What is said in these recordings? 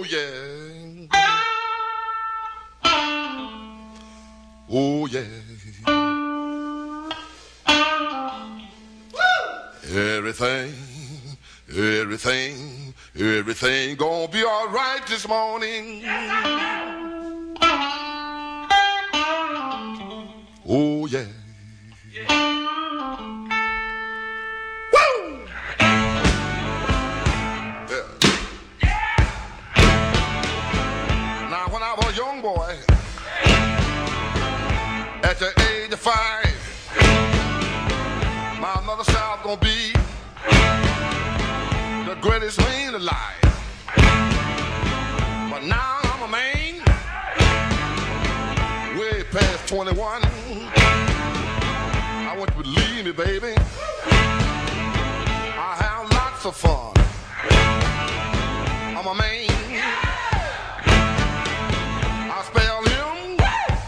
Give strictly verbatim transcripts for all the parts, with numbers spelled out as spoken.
yeah. Oh, yeah. Everything, everything, everything gonna be all right this morning. Oh, yeah. Woo! Yeah. Now, when I was a young boy, at the age of five, my mother said I was gonna be the greatest man alive. But now I'm a man, way past twenty-one. I want you to believe me, baby, I have lots of fun. I'm a man. I spell him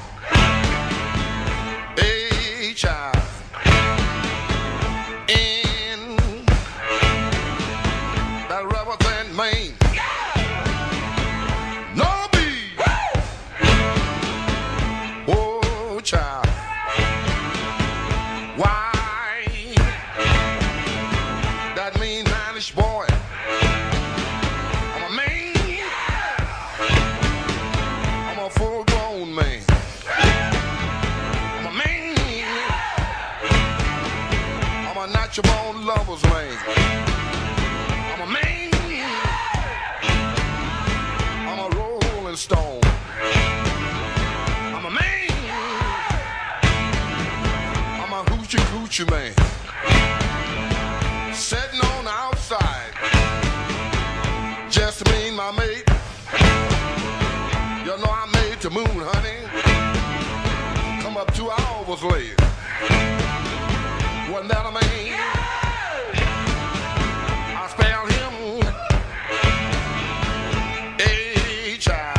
H I N, that rubber band man. No B. Oh, child. Why? That mean manish boy. I'm a man. I'm a full grown man. I'm a man. I'm a natural born lover's man. I'm a man. I'm a rolling stone. I'm a man. I'm a hoochie coochie man. Sitting on the outside, just me and my mate. You know I made the moon, honey. Come up two hours late. Wasn't that a man? I spelled him H I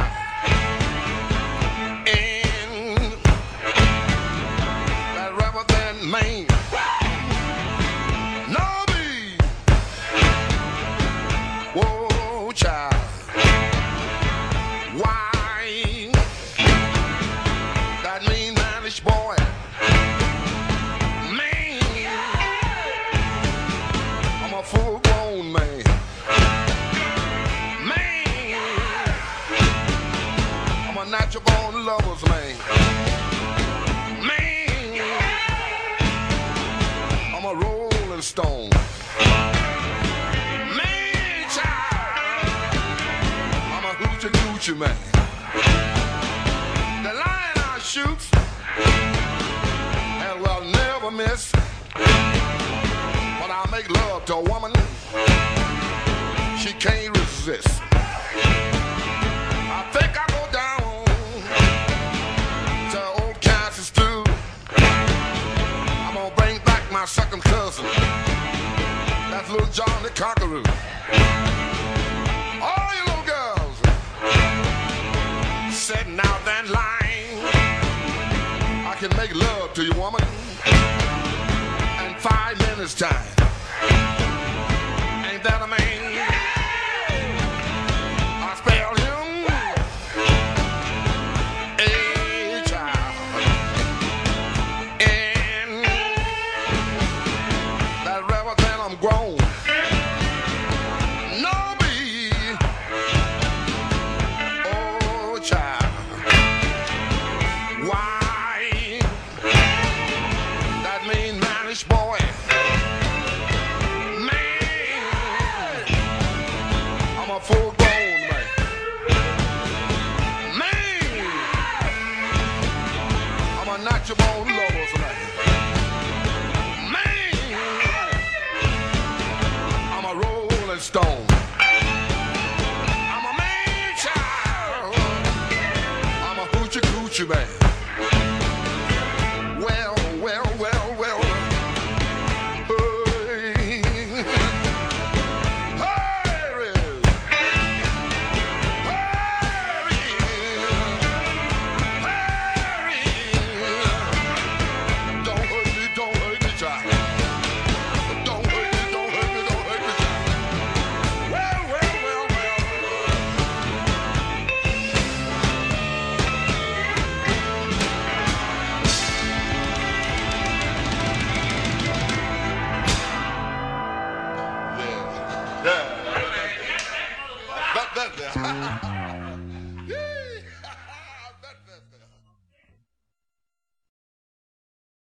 N, that rubber band man. No B. Whoa, child. Why? That mean manish boy. Man, I'm a full grown man. Man, I'm a natural born lover's man. Man, I'm a rolling stone. Man, child, I'm a hoochie coochie man. The lion I shoot and will never miss. When I make love to a woman, she can't resist. I think I go down to old Kansas stew. I'm gonna bring back my second cousin, that's little John the Conqueror. All you little girls sitting out that line, I can make love to you, woman, in five minutes time. Ain't that a man? I spelled him H I N, that rubber band I'm grown. No B. Oh, child. Why? That mean manish boy. Man, I'm a full grown man. Man, I'm a natural born lover's man. Man, I'm a rolling stone. I'm a man child. I'm a hoochie coochie man.